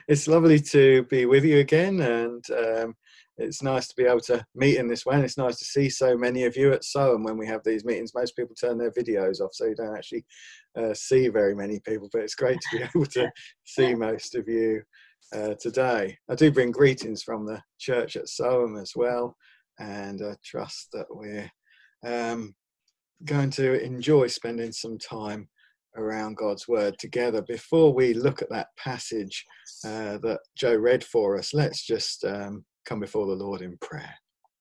It's lovely to be with you again, and it's nice to be able to meet in this way. And it's nice to see so many of you at Soham when we have these meetings. Most people turn their videos off, so you don't actually see very many people, but it's great to be able to see most of you today. I do bring greetings from the church at Soham as well, and I trust that we're going to enjoy spending some time around God's word together. Before we look at that passage that Joe read for us, let's just come before the Lord in prayer.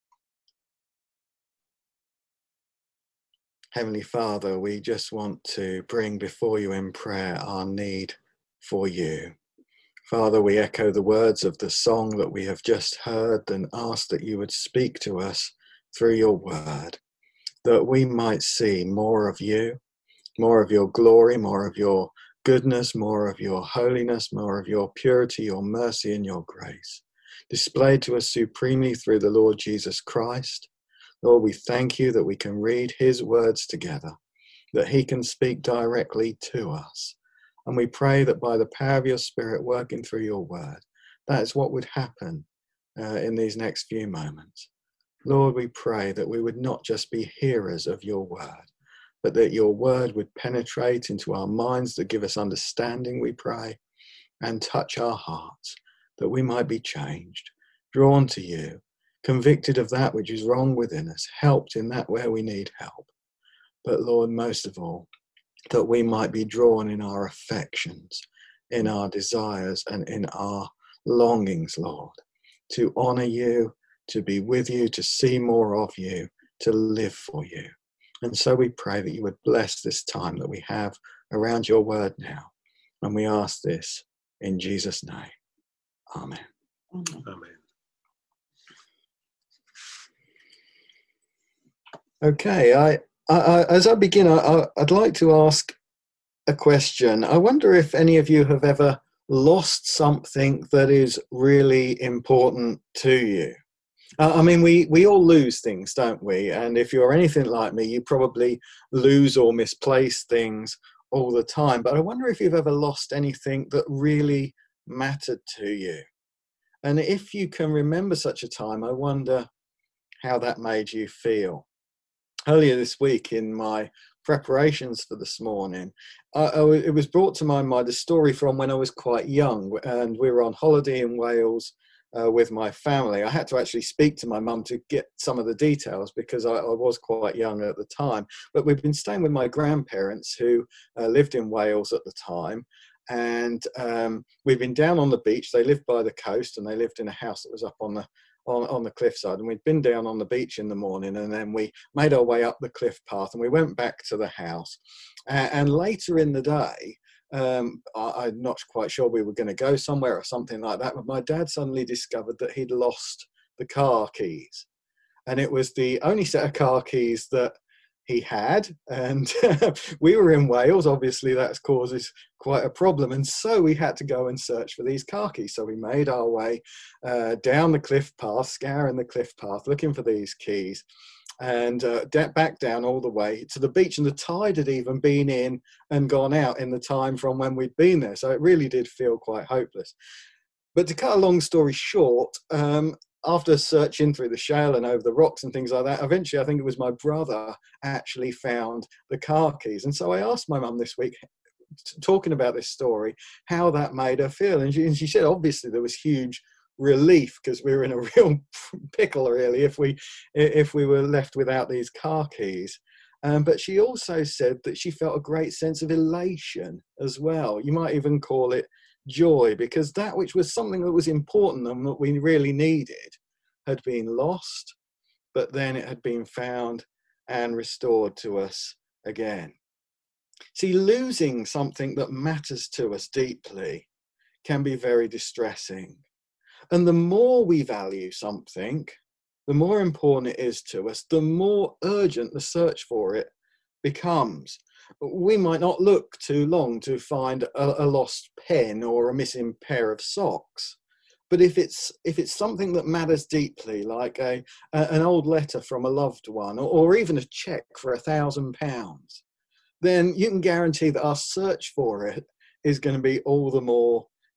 Heavenly Father, we just want to bring before you in prayer our need for you. Father, we echo the words of the song that we have just heard and ask that you would speak to us through your word, that we might see more of you, more of your glory, more of your goodness, more of your holiness, more of your purity, your mercy, and your grace, displayed to us supremely through the Lord Jesus Christ. Lord, we thank you that we can read his words together, that he can speak directly to us. And we pray that by the power of your Spirit working through your word, that is what would happen in these next few moments. Lord, we pray that we would not just be hearers of your word, but that your word would penetrate into our minds, that give us understanding, we pray, and touch our hearts, that we might be changed, drawn to you, convicted of that which is wrong within us, helped in that where we need help. But Lord, most of all, that we might be drawn in our affections, in our desires, and in our longings, Lord, to honor you, to be with you, to see more of you, to live for you. And so we pray that you would bless this time that we have around your word now. And we ask this in Jesus' name. Amen. Amen. Okay, as I begin, I'd like to ask a question. I wonder if any of you have ever lost something that is really important to you. I mean, we all lose things, don't we? And if you're anything like me, you probably lose or misplace things all the time. But I wonder if you've ever lost anything that really mattered to you. And if you can remember such a time, I wonder how that made you feel. Earlier this week in my preparations for this morning, it was brought to my mind a story from when I was quite young, and we were on holiday in Wales with my family. I had to actually speak to my mum to get some of the details because I was quite young at the time. But we've been staying with my grandparents who lived in Wales at the time. And we've been down on the beach. They lived by the coast and they lived in a house that was up on the cliffside. And we'd been down on the beach in the morning, and then we made our way up the cliff path and we went back to the house. And later in the day, I'm not quite sure we were going to go somewhere or something like that, but my dad suddenly discovered that he'd lost the car keys. And it was the only set of car keys that he had, and we were in Wales. Obviously that causes quite a problem, and so we had to go and search for these car keys. So we made our way down the cliff path, scouring the cliff path, looking for these keys, and back down all the way to the beach. And the tide had even been in and gone out in the time from when we'd been there, so it really did feel quite hopeless. But to cut a long story short, after searching through the shale and over the rocks and things like that, eventually I think it was my brother actually found the car keys. And so I asked my mum this week, talking about this story, how that made her feel. And she said, obviously there was huge relief because we were in a real pickle really if we were left without these car keys. But she also said that she felt a great sense of elation as well. You might even call it joy, because that which was something that was important and that we really needed had been lost, but then it had been found and restored to us again. See, losing something that matters to us deeply can be very distressing. And the more we value something, the more important it is to us, the more urgent the search for it becomes. We might not look too long to find a lost pen or a missing pair of socks. But if it's something that matters deeply, like an old letter from a loved one, or even a cheque for £1,000, then you can guarantee that our search for it is going to be all the more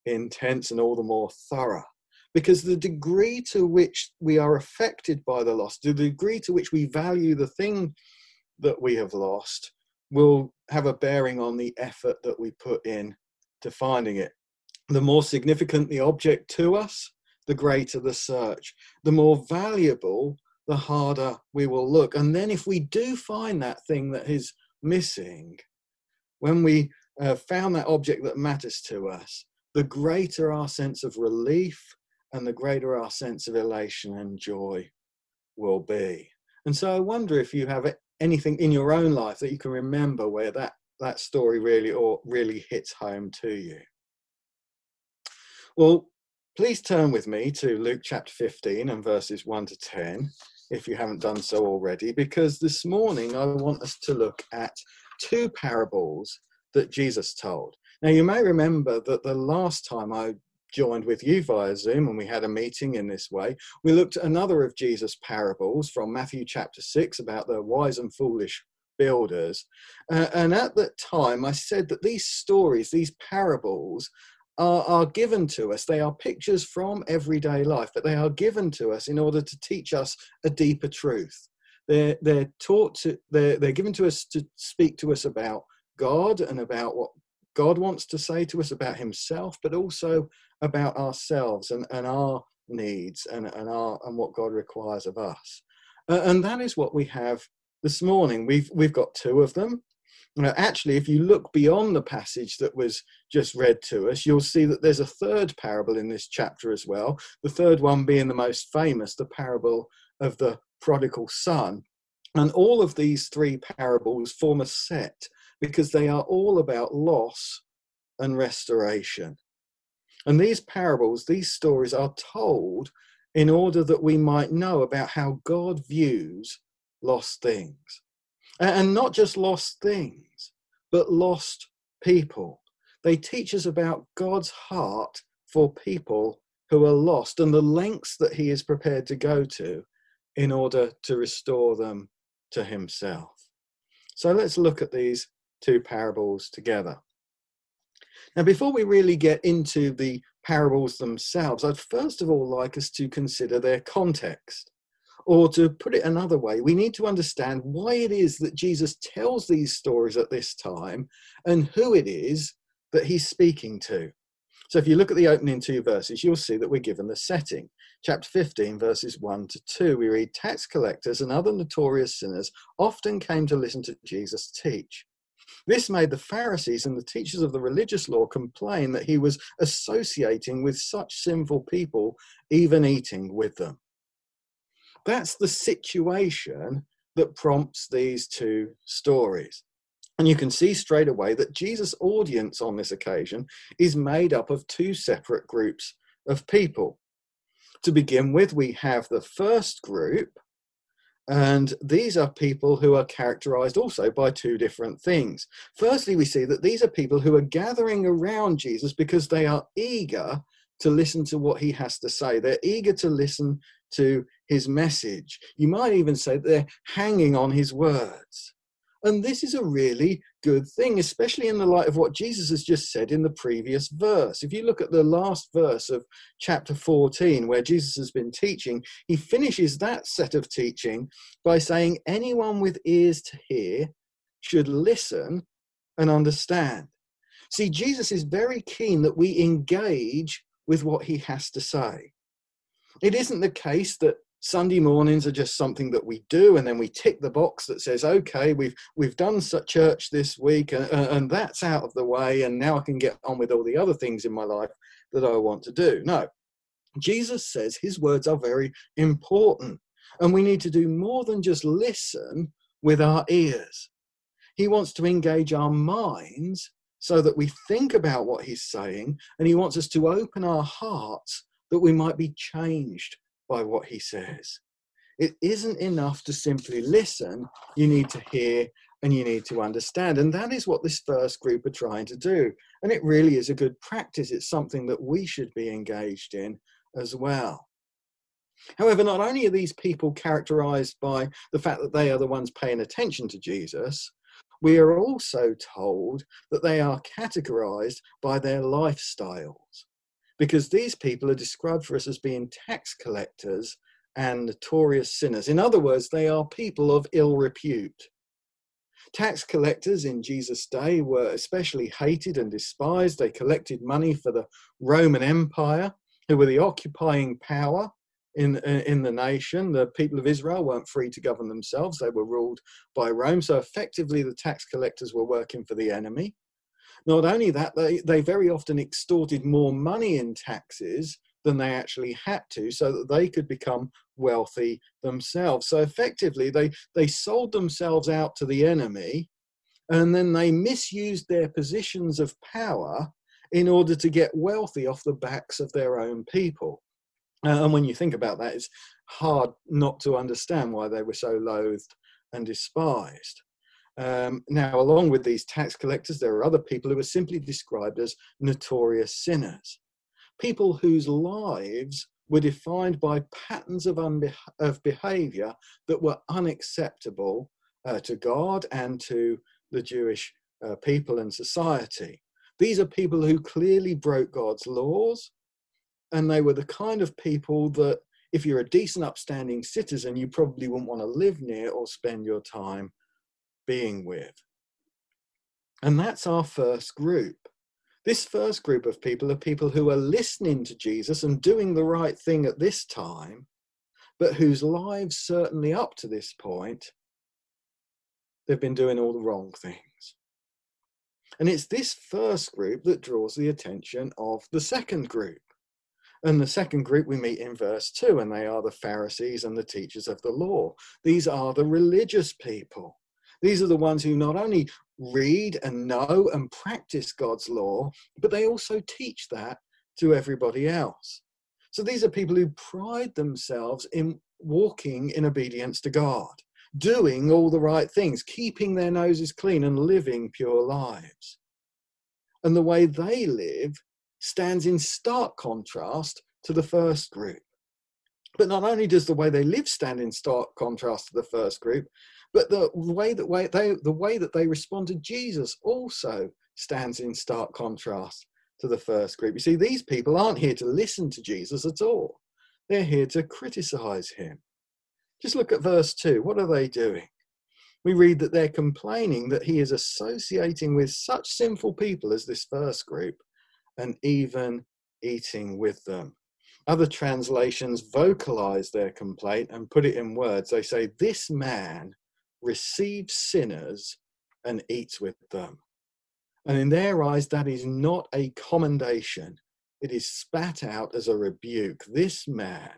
intense and all the more thorough. Because the degree to which we are affected by the loss, the degree to which we value the thing that we have lost, will have a bearing on the effort that we put in to finding it. The more significant the object to us, the greater the search. The more valuable, the harder we will look. And then if we do find that thing that is missing, when we found that object that matters to us, the greater our sense of relief and the greater our sense of elation and joy will be. And so I wonder if you have anything in your own life that you can remember where that story really hits home to you. Well, please turn with me to Luke chapter 15 and verses 1 to 10, if you haven't done so already, because this morning I want us to look at two parables that Jesus told. Now, you may remember that the last time I joined with you via Zoom and we had a meeting in this way, we looked at another of Jesus' parables from Matthew chapter 6 about the wise and foolish builders. And at that time, I said that these stories, these parables, are given to us. They are pictures from everyday life, but they are given to us in order to teach us a deeper truth. They're given to us to speak to us about God and about what God wants to say to us about himself, but also about ourselves and our needs and what God requires of us. And that is what we have this morning. We've got two of them. Actually, if you look beyond the passage that was just read to us, you'll see that there's a third parable in this chapter as well. The third one being the most famous, the parable of the prodigal son. And all of these three parables form a set because they are all about loss and restoration. And these parables, these stories are told in order that we might know about how God views lost things. And not just lost things, but lost people. They teach us about God's heart for people who are lost and the lengths that he is prepared to go to in order to restore them to himself. So let's look at these two parables together. Now, before we really get into the parables themselves, I'd first of all like us to consider their context. Or to put it another way, we need to understand why it is that Jesus tells these stories at this time and who it is that he's speaking to. So if you look at the opening two verses, you'll see that we're given the setting. Chapter 15, verses 1 to 2, we read, tax collectors and other notorious sinners often came to listen to Jesus teach. This made the Pharisees and the teachers of the religious law complain that he was associating with such sinful people, even eating with them. That's the situation that prompts these two stories. And you can see straight away that Jesus' audience on this occasion is made up of two separate groups of people. To begin with, we have the first group, and these are people who are characterized also by two different things. Firstly, we see that these are people who are gathering around Jesus because they are eager to listen to what he has to say. They're eager to listen to his message. You might even say they're hanging on his words. And this is a really good thing, especially in the light of what Jesus has just said in the previous verse. If you look at the last verse of chapter 14, where Jesus has been teaching, he finishes that set of teaching by saying, anyone with ears to hear should listen and understand. See, Jesus is very keen that we engage with what he has to say. It isn't the case that Sunday mornings are just something that we do and then we tick the box that says, okay, we've done church this week and that's out of the way and now I can get on with all the other things in my life that I want to do. No, Jesus says his words are very important and we need to do more than just listen with our ears. He wants to engage our minds so that we think about what he's saying, and he wants us to open our hearts that we might be changed by what he says. It isn't enough to simply listen. You need to hear and you need to understand. And that is what this first group are trying to do. And it really is a good practice. It's something that we should be engaged in as well. However, not only are these people characterized by the fact that they are the ones paying attention to Jesus, we are also told that they are categorized by their lifestyles. because these people are described for us as being tax collectors and notorious sinners. In other words, they are people of ill repute. Tax collectors in Jesus' day were especially hated and despised. They collected money for the Roman Empire, who were the occupying power in the nation. The people of Israel weren't free to govern themselves. They were ruled by Rome. So effectively, the tax collectors were working for the enemy. Not only that, they very often extorted more money in taxes than they actually had to, so that they could become wealthy themselves. So effectively, they sold themselves out to the enemy, and then they misused their positions of power in order to get wealthy off the backs of their own people. And when you think about that, it's hard not to understand why they were so loathed and despised. Now, along with these tax collectors, there are other people who are simply described as notorious sinners. People whose lives were defined by patterns of behavior that were unacceptable to God and to the Jewish people and society. These are people who clearly broke God's laws, and they were the kind of people that, if you're a decent, upstanding citizen, you probably wouldn't want to live near or spend your time being with. And that's our first group. This first group of people are people who are listening to Jesus and doing the right thing at this time, but whose lives certainly up to this point, they've been doing all the wrong things. And it's this first group that draws the attention of the second group. And the second group we meet in verse 2, and they are the Pharisees and the teachers of the law. These are the religious people. These are the ones who not only read and know and practice God's law, but they also teach that to everybody else. So these are people who pride themselves in walking in obedience to God, doing all the right things, keeping their noses clean and living pure lives. And the way they live stands in stark contrast to the first group. But not only does the way they live stand in stark contrast to the first group, but the way that they respond to Jesus also stands in stark contrast to the first group. You see, these people aren't here to listen to Jesus at all. They're here to criticize him. Just look at verse 2. What are they doing? We read that they're complaining that he is associating with such sinful people as this first group and even eating with them. Other translations vocalize their complaint and put it in words. They say, this man receives sinners and eats with them. And in their eyes, that is not a commendation. It is spat out as a rebuke. This man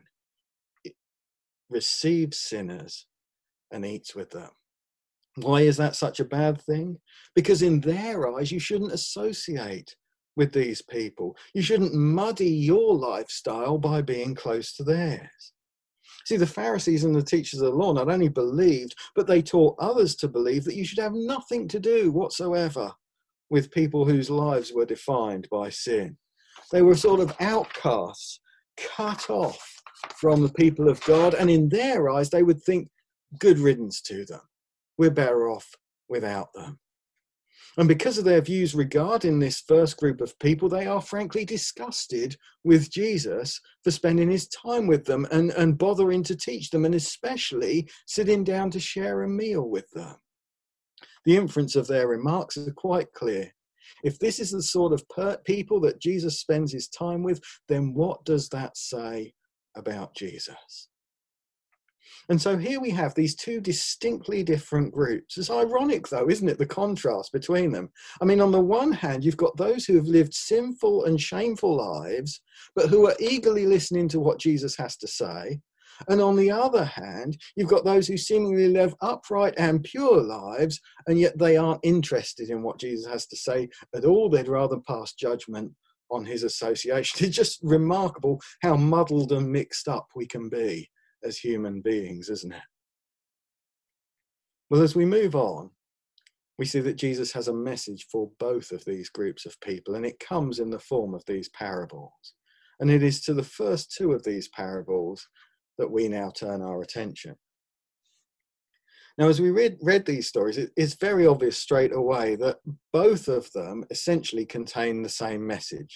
receives sinners and eats with them. Why is that such a bad thing? Because in their eyes, you shouldn't associate with these people. You shouldn't muddy your lifestyle by being close to theirs. See, the Pharisees and the teachers of the law not only believed, but they taught others to believe that you should have nothing to do whatsoever with people whose lives were defined by sin. They were sort of outcasts, cut off from the people of God, and in their eyes, they would think, good riddance to them. We're better off without them. And because of their views regarding this first group of people, they are frankly disgusted with Jesus for spending his time with them and bothering to teach them, and especially sitting down to share a meal with them. The inference of their remarks is quite clear. If this is the sort of people that Jesus spends his time with, then what does that say about Jesus? And so here we have these two distinctly different groups. It's ironic, though, isn't it, the contrast between them? I mean, on the one hand, you've got those who have lived sinful and shameful lives, but who are eagerly listening to what Jesus has to say. And on the other hand, you've got those who seemingly live upright and pure lives, and yet they aren't interested in what Jesus has to say at all. They'd rather pass judgment on his association. It's just remarkable how muddled and mixed up we can be as human beings, isn't it? Well, as we move on, we see that Jesus has a message for both of these groups of people, and it comes in the form of these parables. And it is to the first two of these parables that we now turn our attention. Now, as we read these stories, it's very obvious straight away that both of them essentially contain the same message.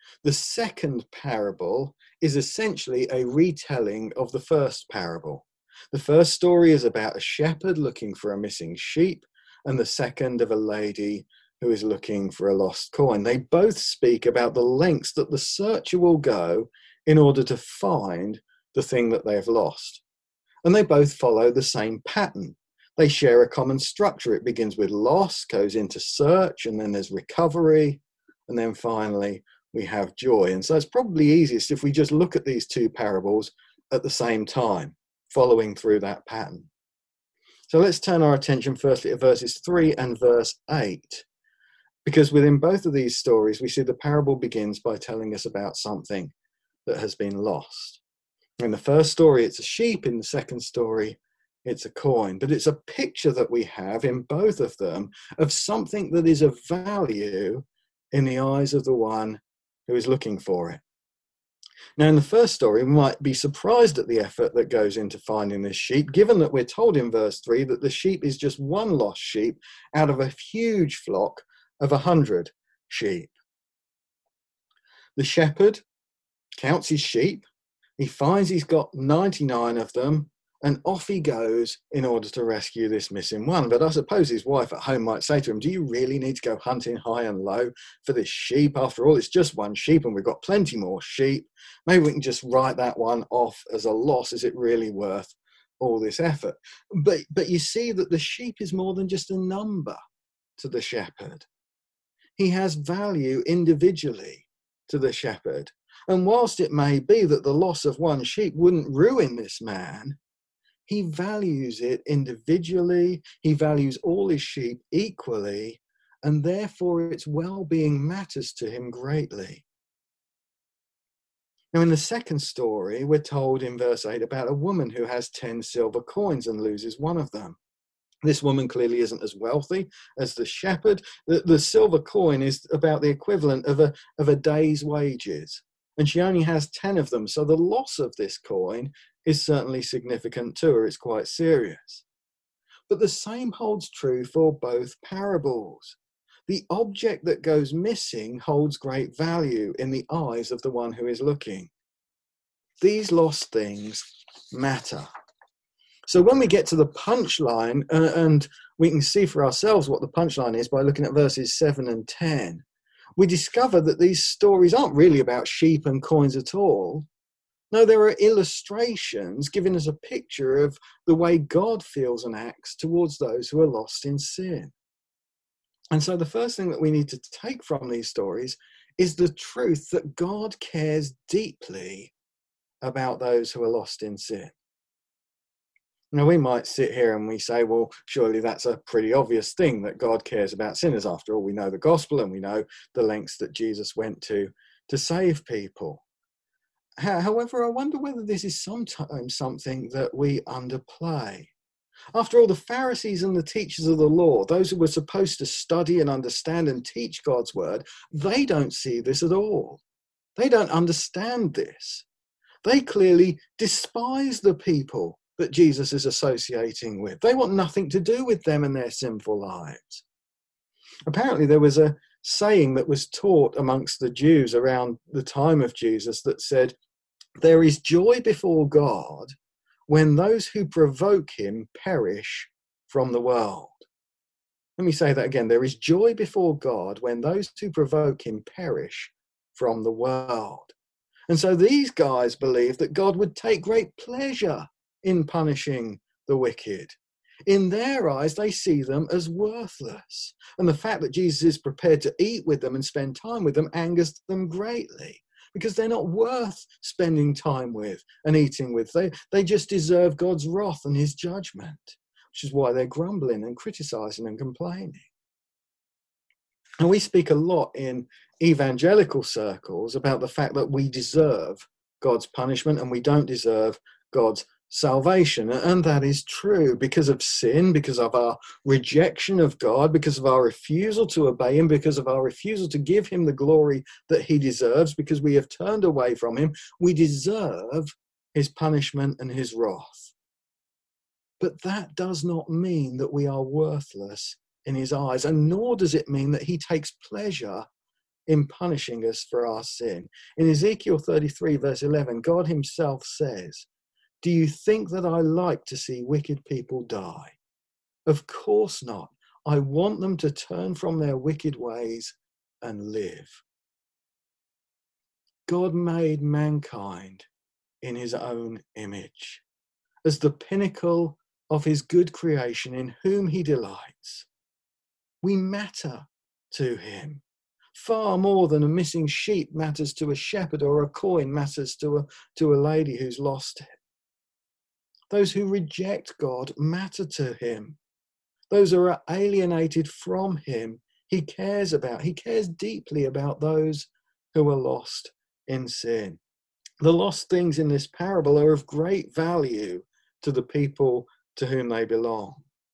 The second parable is essentially a retelling of the first parable. The first story is about a shepherd looking for a missing sheep, and the second of a lady who is looking for a lost coin. They both speak about the lengths that the searcher will go in order to find the thing that they have lost. And they both follow the same pattern. They share a common structure. It begins with loss, goes into search, and then there's recovery, and then finally we have joy. And so it's probably easiest if we just look at these two parables at the same time, following through that pattern. So let's turn our attention firstly to verses 3 and verse 8, because within both of these stories, we see the parable begins by telling us about something that has been lost. In the first story, it's a sheep. In the second story, it's a coin. But it's a picture that we have in both of them of something that is of value in the eyes of the one who is looking for it. Now, in the first story, we might be surprised at the effort that goes into finding this sheep, given that we're told in verse 3 that the sheep is just one lost sheep out of a huge flock of 100 sheep. The shepherd counts his sheep. He finds he's got 99 of them, and off he goes in order to rescue this missing one. But I suppose his wife at home might say to him, do you really need to go hunting high and low for this sheep? After all, it's just one sheep and we've got plenty more sheep. Maybe we can just write that one off as a loss. Is it really worth all this effort? But you see that the sheep is more than just a number to the shepherd. He has value individually to the shepherd. And whilst it may be that the loss of one sheep wouldn't ruin this man, he values it individually. He values all his sheep equally, and therefore its well-being matters to him greatly. Now, in the second story, we're told in verse 8 about a woman who has 10 silver coins and loses one of them. This woman clearly isn't as wealthy as the shepherd. The silver coin is about the equivalent of a day's wages, and she only has 10 of them. So the loss of this coin is certainly significant to her. It's quite serious. But the same holds true for both parables. The object that goes missing holds great value in the eyes of the one who is looking. These lost things matter. So when we get to the punchline, and we can see for ourselves what the punchline is by looking at verses 7 and 10, we discover that these stories aren't really about sheep and coins at all. No, there are illustrations giving us a picture of the way God feels and acts towards those who are lost in sin. And so the first thing that we need to take from these stories is the truth that God cares deeply about those who are lost in sin. Now, we might sit here and we say, well, surely that's a pretty obvious thing, that God cares about sinners. After all, we know the gospel and we know the lengths that Jesus went to save people. However, I wonder whether this is sometimes something that we underplay. After all, the Pharisees and the teachers of the law, those who were supposed to study and understand and teach God's word, they don't see this at all. They don't understand this. They clearly despise the people that Jesus is associating with. They want nothing to do with them and their sinful lives. Apparently, there was a saying that was taught amongst the Jews around the time of Jesus that said, there is joy before God when those who provoke him perish from the world. Let me say that again. There is joy before God when those who provoke him perish from the world. And so these guys believe that God would take great pleasure in punishing the wicked. In their eyes, they see them as worthless. And the fact that Jesus is prepared to eat with them and spend time with them angers them greatly, because they're not worth spending time with and eating with. They just deserve God's wrath and his judgment, which is why they're grumbling and criticizing and complaining. And we speak a lot in evangelical circles about the fact that we deserve God's punishment and we don't deserve God's salvation. And that is true because of sin, because of our rejection of God, because of our refusal to obey him, because of our refusal to give him the glory that he deserves, because we have turned away from him. We deserve his punishment and his wrath. But that does not mean that we are worthless in his eyes, and nor does it mean that he takes pleasure in punishing us for our sin. In Ezekiel 33, verse 11, God himself says, "Do you think that I like to see wicked people die? Of course not. I want them to turn from their wicked ways and live." God made mankind in his own image, as the pinnacle of his good creation in whom he delights. We matter to him far more than a missing sheep matters to a shepherd or a coin matters to a lady who's lost it. Those who reject God matter to him. Those who are alienated from him, he cares about. He cares deeply about those who are lost in sin. The lost things in this parable are of great value to the people to whom they belong.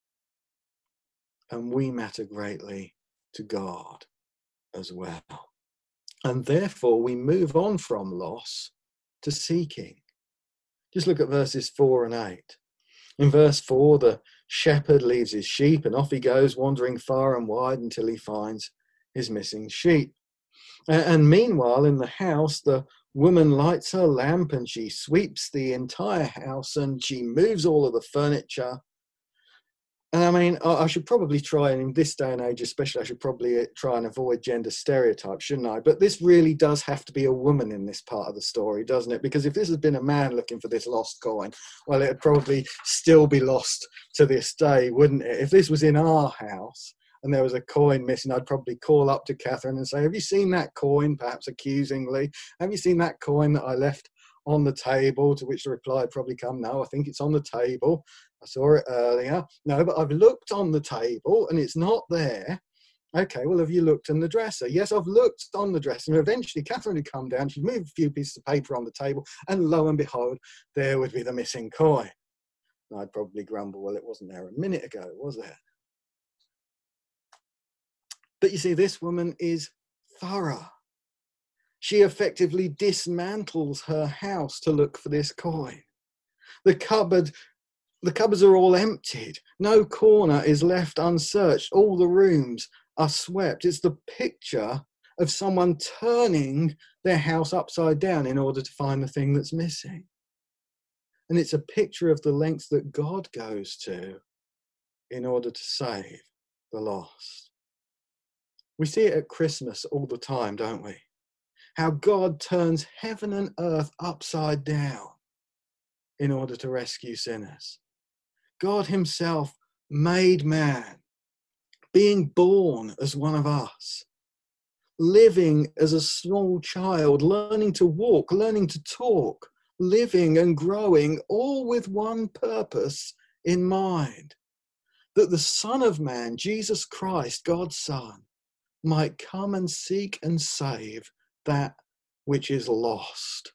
And we matter greatly to God as well. And therefore we move on from loss to seeking. Just look at verses 4 and 8. In verse 4, the shepherd leaves his sheep and off he goes, wandering far and wide until he finds his missing sheep. And meanwhile, in the house, the woman lights her lamp and she sweeps the entire house and she moves all of the furniture. And I mean, I should probably try, and in this day and age especially, I should probably try and avoid gender stereotypes, shouldn't I? But this really does have to be a woman in this part of the story, doesn't it? Because if this had been a man looking for this lost coin, well, it'd probably still be lost to this day, wouldn't it? If this was in our house and there was a coin missing, I'd probably call up to Catherine and say, "Have you seen that coin?" Perhaps accusingly. "Have you seen that coin that I left on the table?" To which the reply would probably come, "No, I think it's on the table. I saw it earlier." "No, but I've looked on the table and it's not there." "Okay, well, have you looked in the dresser?" "Yes, I've looked on the dresser." And eventually Catherine would come down, she'd move a few pieces of paper on the table, and lo and behold, there would be the missing coin. And I'd probably grumble, "Well, it wasn't there a minute ago, was it?" But you see, this woman is thorough. She effectively dismantles her house to look for this coin. The cupboards are all emptied. No corner is left unsearched. All the rooms are swept. It's the picture of someone turning their house upside down in order to find the thing that's missing. And it's a picture of the lengths that God goes to in order to save the lost. We see it at Christmas all the time, don't we? How God turns heaven and earth upside down in order to rescue sinners. God himself made man, being born as one of us, living as a small child, learning to walk, learning to talk, living and growing, all with one purpose in mind, that the Son of Man, Jesus Christ, God's Son, might come and seek and save that which is lost.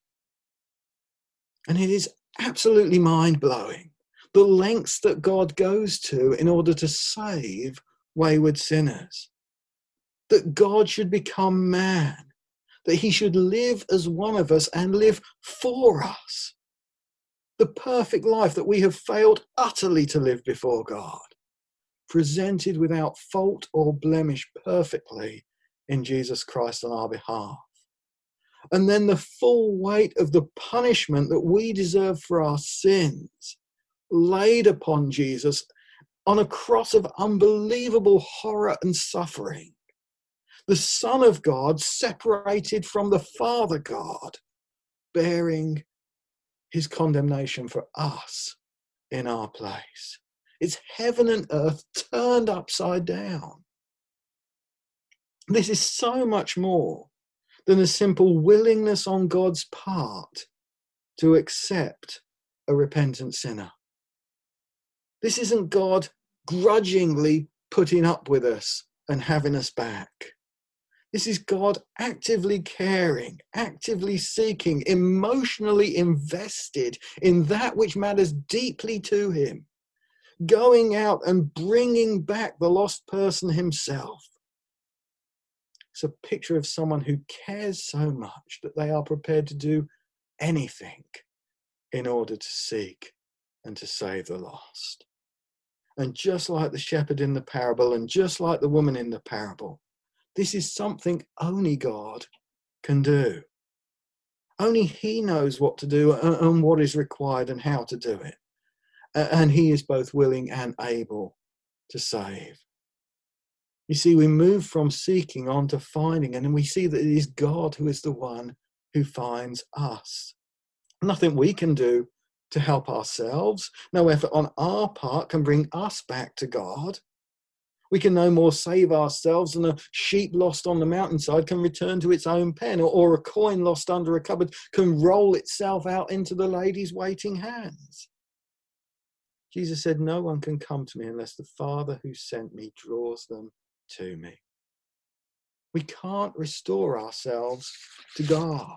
And it is absolutely mind-blowing, the lengths that God goes to in order to save wayward sinners. That God should become man, that he should live as one of us and live for us. The perfect life that we have failed utterly to live before God, presented without fault or blemish perfectly in Jesus Christ on our behalf. And then the full weight of the punishment that we deserve for our sins laid upon Jesus on a cross of unbelievable horror and suffering. The Son of God separated from the Father God, bearing his condemnation for us in our place. It's heaven and earth turned upside down. This is so much more than a simple willingness on God's part to accept a repentant sinner. This isn't God grudgingly putting up with us and having us back. This is God actively caring, actively seeking, emotionally invested in that which matters deeply to him, going out and bringing back the lost person himself. It's a picture of someone who cares so much that they are prepared to do anything in order to seek and to save the lost. And just like the shepherd in the parable, and just like the woman in the parable, This is something only God can do. Only he knows what to do and what is required and how to do it. And he is both willing and able to save. You see, we move from seeking on to finding, and then we see that it is God who is the one who finds us. Nothing we can do to help ourselves. No effort on our part can bring us back to God. We can no more save ourselves than a sheep lost on the mountainside can return to its own pen, or a coin lost under a cupboard can roll itself out into the lady's waiting hands. Jesus said, no one can come to me unless the Father who sent me draws them to me. We can't restore ourselves to God.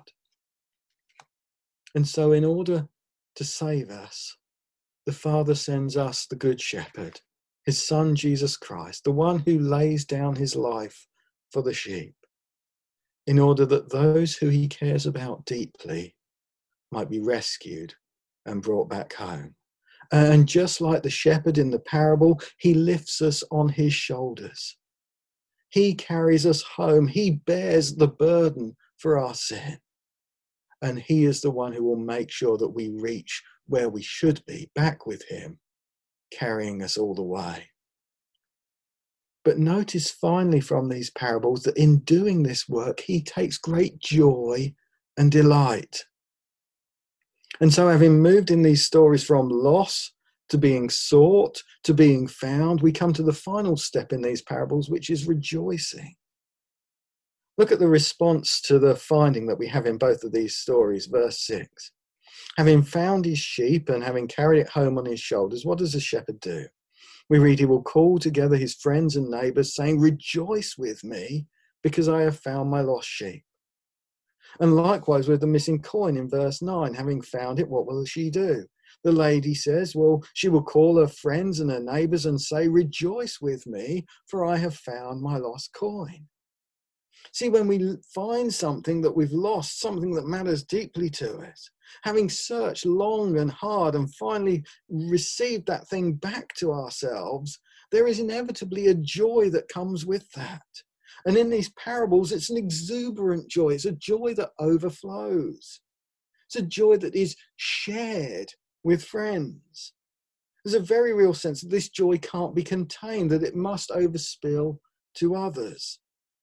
And so in order to save us, the Father sends us the Good Shepherd, his Son, Jesus Christ, the one who lays down his life for the sheep, in order that those who he cares about deeply might be rescued and brought back home. And just like the shepherd in the parable, he lifts us on his shoulders. He carries us home. He bears the burden for our sin. And he is the one who will make sure that we reach where we should be, back with him, carrying us all the way. But notice finally from these parables that in doing this work, he takes great joy and delight. And so having moved in these stories from loss to being sought, to being found, we come to the final step in these parables, which is rejoicing. Look at the response to the finding that we have in both of these stories, verse 6. Having found his sheep and having carried it home on his shoulders, what does the shepherd do? We read he will call together his friends and neighbours, saying, rejoice with me, because I have found my lost sheep. And likewise with the missing coin in verse 9, having found it, what will she do? The lady says, well, she will call her friends and her neighbours and say, rejoice with me, for I have found my lost coin. See, when we find something that we've lost, something that matters deeply to us, having searched long and hard and finally received that thing back to ourselves, there is inevitably a joy that comes with that. And in these parables, it's an exuberant joy. It's a joy that overflows. It's a joy that is shared with friends. There's a very real sense that this joy can't be contained, that it must overspill to others.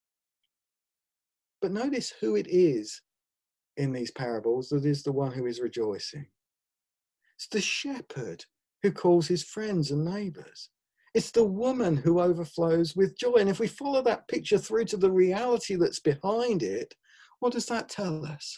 But notice who it is in these parables that is the one who is rejoicing. It's the shepherd who calls his friends and neighbours. It's the woman who overflows with joy. And if we follow that picture through to the reality that's behind it, what does that tell us?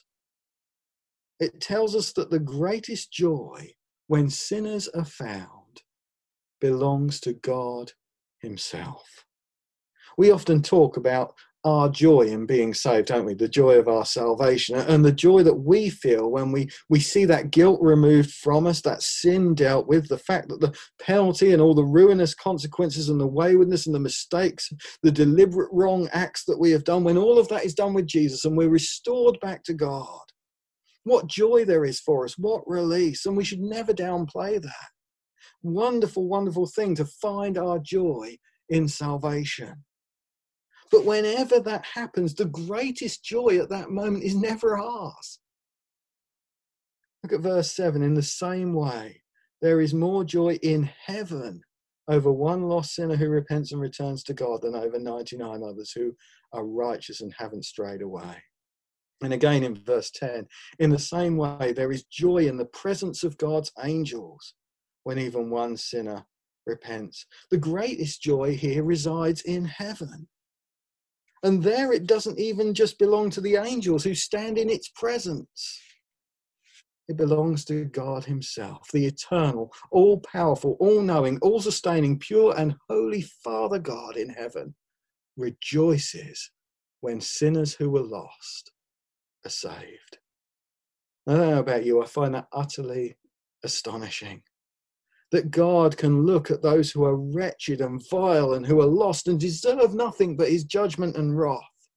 It tells us that the greatest joy when sinners are found belongs to God himself. We often talk about our joy in being saved, don't we? The joy of our salvation and the joy that we feel when we see that guilt removed from us, that sin dealt with, the fact that the penalty and all the ruinous consequences and the waywardness and the mistakes, the deliberate wrong acts that we have done, when all of that is done with Jesus and we're restored back to God, what joy there is for us, what release. And we should never downplay that. Wonderful, wonderful thing to find our joy in salvation. But whenever that happens, the greatest joy at that moment is never ours. Look at verse 7. In the same way, there is more joy in heaven over one lost sinner who repents and returns to God than over 99 others who are righteous and haven't strayed away. And again in verse 10, in the same way, there is joy in the presence of God's angels when even one sinner repents. The greatest joy here resides in heaven. And there it doesn't even just belong to the angels who stand in its presence. It belongs to God himself, the eternal, all-powerful, all-knowing, all-sustaining, pure and holy Father God in heaven rejoices when sinners who were lost are saved. I don't know about you, I find that utterly astonishing. That God can look at those who are wretched and vile and who are lost and deserve nothing but his judgment and wrath.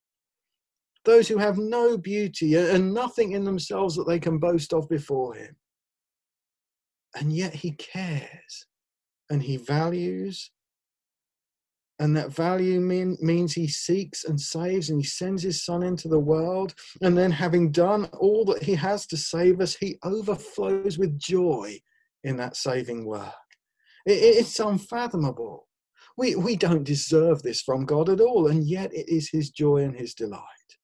Those who have no beauty and nothing in themselves that they can boast of before him. And yet he cares and he values And that value means he seeks and saves, and he sends his son into the world. And then, having done all that he has to save us, he overflows with joy in that saving work. It's unfathomable. We don't deserve this from God at all, and yet it is his joy and his delight.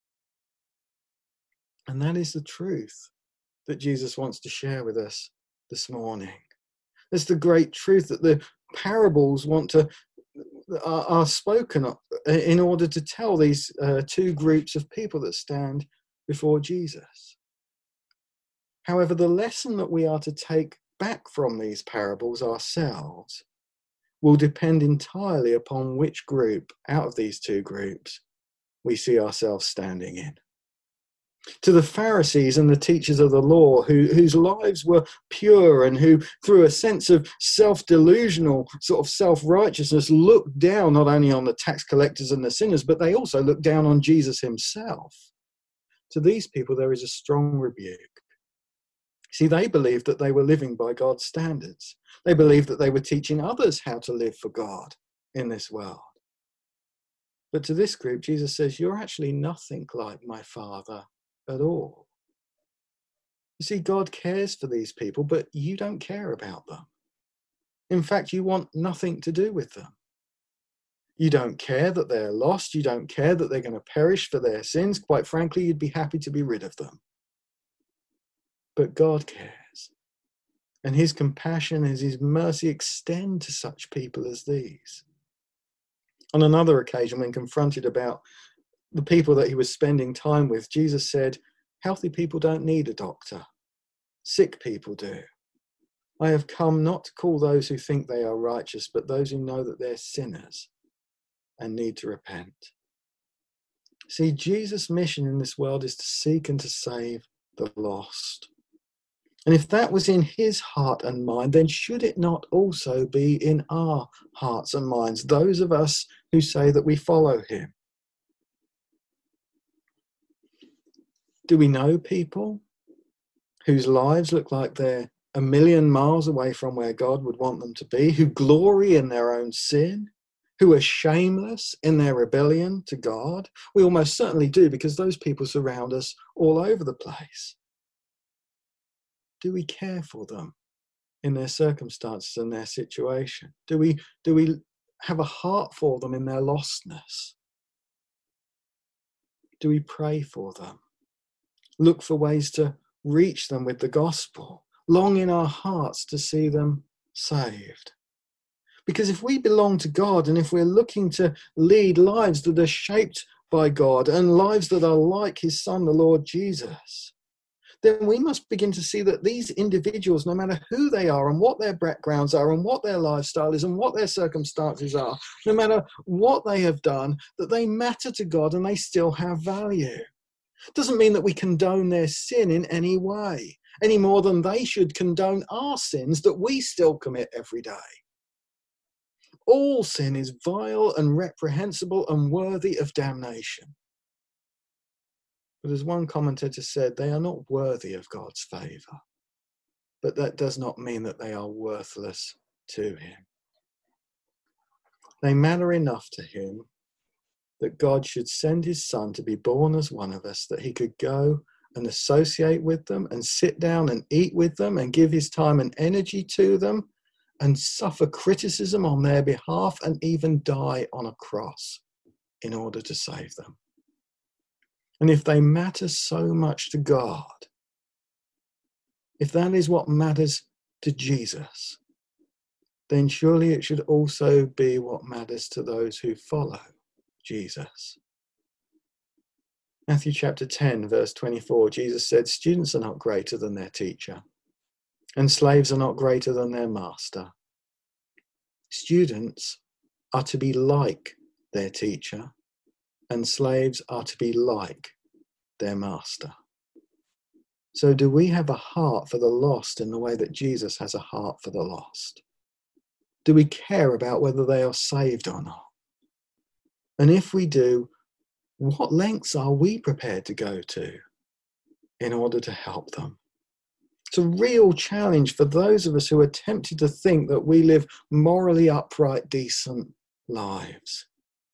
And that is the truth that Jesus wants to share with us this morning. It's the great truth that the parables are spoken in order to tell these two groups of people that stand before Jesus. However, the lesson that we are to take back from these parables ourselves will depend entirely upon which group out of these two groups we see ourselves standing in. To the Pharisees and the teachers of the law, whose lives were pure and who, through a sense of self-delusional sort of self-righteousness, looked down not only on the tax collectors and the sinners, but they also looked down on Jesus himself. To these people, there is a strong rebuke. See, they believed that they were living by God's standards. They believed that they were teaching others how to live for God in this world. But to this group, Jesus says, you're actually nothing like my Father at all. You see, God cares for these people, but you don't care about them. In fact, you want nothing to do with them. You don't care that they're lost. You don't care that they're going to perish for their sins. Quite frankly, you'd be happy to be rid of them. But God cares. And his compassion and his mercy extend to such people as these. On another occasion, when confronted about the people that he was spending time with, Jesus said, healthy people don't need a doctor. Sick people do. I have come not to call those who think they are righteous, but those who know that they're sinners and need to repent. See, Jesus' mission in this world is to seek and to save the lost. And if that was in his heart and mind, then should it not also be in our hearts and minds, those of us who say that we follow him? Do we know people whose lives look like they're a million miles away from where God would want them to be, who glory in their own sin, who are shameless in their rebellion to God? We almost certainly do, because those people surround us all over the place. Do we care for them in their circumstances and their situation? Do we have a heart for them in their lostness? Do we pray for them? Look for ways to reach them with the gospel, long in our hearts to see them saved. Because if we belong to God, and if we're looking to lead lives that are shaped by God and lives that are like his Son, the Lord Jesus, then we must begin to see that these individuals, no matter who they are and what their backgrounds are and what their lifestyle is and what their circumstances are, no matter what they have done, that they matter to God and they still have value. Doesn't mean that we condone their sin in any way, any more than they should condone our sins that we still commit every day. All sin is vile and reprehensible and worthy of damnation. But as one commentator said, they are not worthy of God's favour. But that does not mean that they are worthless to him. They matter enough to him that God should send his Son to be born as one of us, that he could go and associate with them and sit down and eat with them and give his time and energy to them and suffer criticism on their behalf and even die on a cross in order to save them. And if they matter so much to God, if that is what matters to Jesus, then surely it should also be what matters to those who follow Jesus. Matthew chapter 10, verse 24, Jesus said, students are not greater than their teacher, and slaves are not greater than their master. Students are to be like their teacher, and slaves are to be like their master. So do we have a heart for the lost in the way that Jesus has a heart for the lost? Do we care about whether they are saved or not? And if we do, what lengths are we prepared to go to in order to help them? It's a real challenge for those of us who are tempted to think that we live morally upright, decent lives.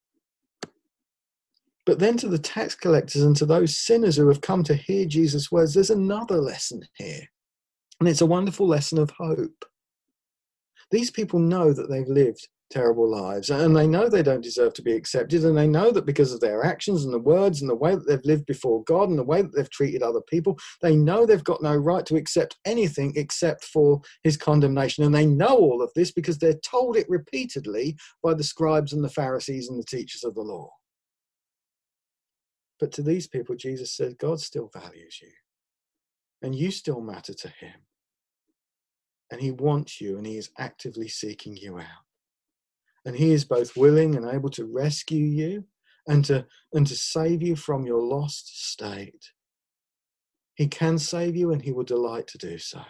But then to the tax collectors and to those sinners who have come to hear Jesus' words, there's another lesson here. And it's a wonderful lesson of hope. These people know that they've lived terrible lives, and they know they don't deserve to be accepted, and they know that because of their actions and the words and the way that they've lived before God and the way that they've treated other people, they know they've got no right to accept anything except for his condemnation. And they know all of this because they're told it repeatedly by the scribes and the Pharisees and the teachers of the law. But to these people, Jesus said, God still values you, and you still matter to him. And he wants you, and he is actively seeking you out. And he is both willing and able to rescue you and to save you from your lost state. He can save you, and he will delight to do so.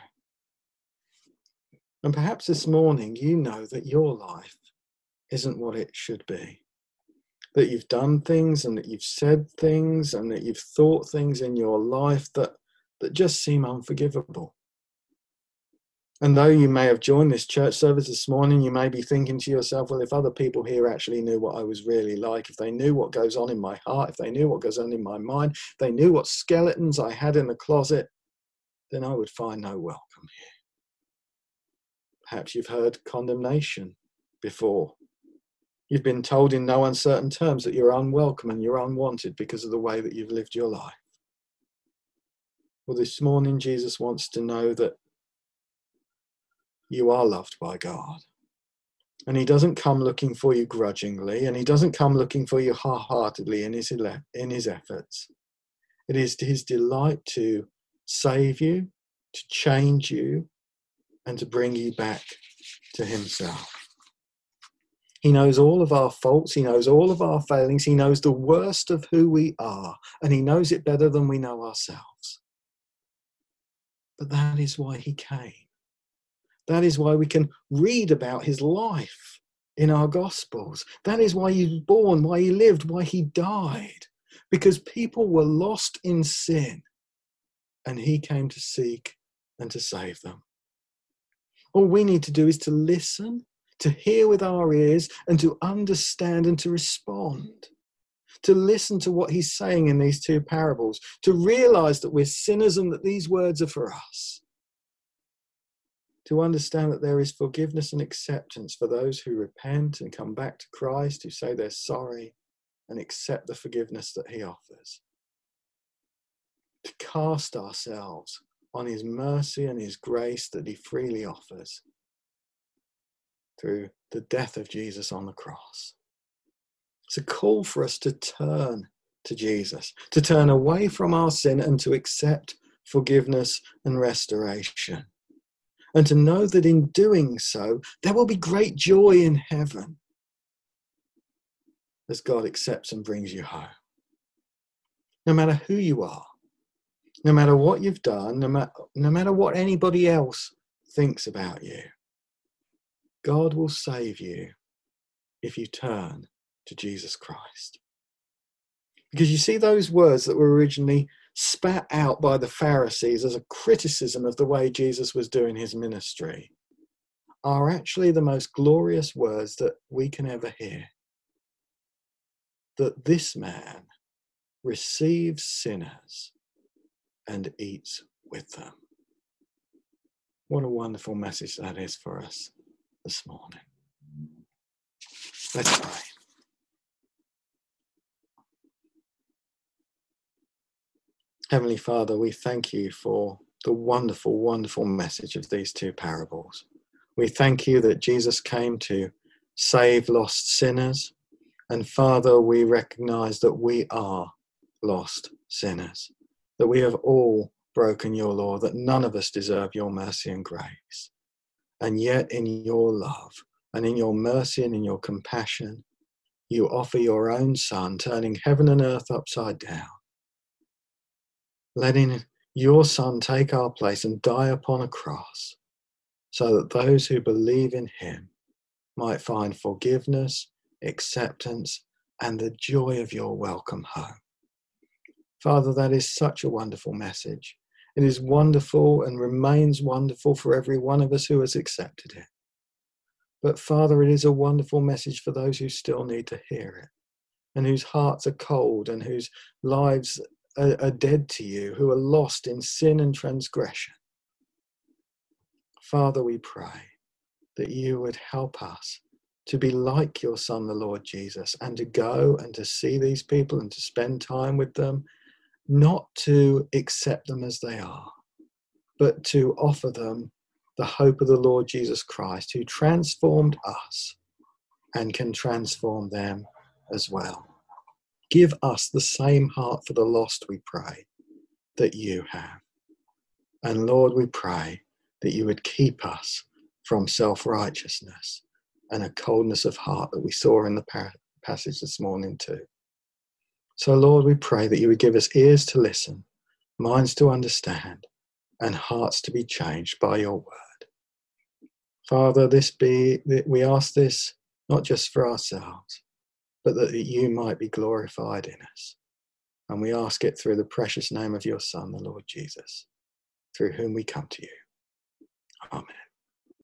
And perhaps this morning you know that your life isn't what it should be. That you've done things and that you've said things and that you've thought things in your life that just seem unforgivable. And though you may have joined this church service this morning, you may be thinking to yourself, well, if other people here actually knew what I was really like, if they knew what goes on in my heart, if they knew what goes on in my mind, if they knew what skeletons I had in the closet, then I would find no welcome here. Perhaps you've heard condemnation before. You've been told in no uncertain terms that you're unwelcome and you're unwanted because of the way that you've lived your life. Well, this morning, Jesus wants to know that you are loved by God. And he doesn't come looking for you grudgingly, and he doesn't come looking for you half-heartedly in his efforts. It is his delight to save you, to change you, and to bring you back to himself. He knows all of our faults. He knows all of our failings. He knows the worst of who we are, and he knows it better than we know ourselves. But that is why he came. That is why we can read about his life in our Gospels. That is why he was born, why he lived, why he died. Because people were lost in sin, and he came to seek and to save them. All we need to do is to listen, to hear with our ears, and to understand and to respond. To listen to what he's saying in these two parables. To realize that we're sinners and that these words are for us. To understand that there is forgiveness and acceptance for those who repent and come back to Christ, who say they're sorry and accept the forgiveness that he offers. To cast ourselves on his mercy and his grace that he freely offers through the death of Jesus on the cross. It's a call for us to turn to Jesus, to turn away from our sin and to accept forgiveness and restoration. And to know that in doing so, there will be great joy in heaven as God accepts and brings you home. No matter who you are, no matter what you've done, no matter what anybody else thinks about you, God will save you if you turn to Jesus Christ. Because you see, those words that were originally spat out by the Pharisees as a criticism of the way Jesus was doing his ministry are actually the most glorious words that we can ever hear. That this man receives sinners and eats with them. What a wonderful message that is for us this morning. Let's pray. Heavenly Father, we thank you for the wonderful, wonderful message of these two parables. We thank you that Jesus came to save lost sinners. And Father, we recognize that we are lost sinners, that we have all broken your law, that none of us deserve your mercy and grace. And yet in your love and in your mercy and in your compassion, you offer your own Son, turning heaven and earth upside down, letting your Son take our place and die upon a cross so that those who believe in him might find forgiveness, acceptance, and the joy of your welcome home. Father, that is such a wonderful message. It is wonderful and remains wonderful for every one of us who has accepted it. But Father, it is a wonderful message for those who still need to hear it, and whose hearts are cold, and whose lives are dead to you, who are lost in sin and transgression. Father, we pray that you would help us to be like your Son, the Lord Jesus, and to go and to see these people and to spend time with them, not to accept them as they are, but to offer them the hope of the Lord Jesus Christ, who transformed us and can transform them as well. Give us the same heart for the lost, we pray, that you have. And Lord, we pray that you would keep us from self-righteousness and a coldness of heart that we saw in the passage this morning too. So Lord, we pray that you would give us ears to listen, minds to understand, and hearts to be changed by your word. Father, we ask this not just for ourselves, but that you might be glorified in us. And we ask it through the precious name of your Son, the Lord Jesus, through whom we come to you. Amen.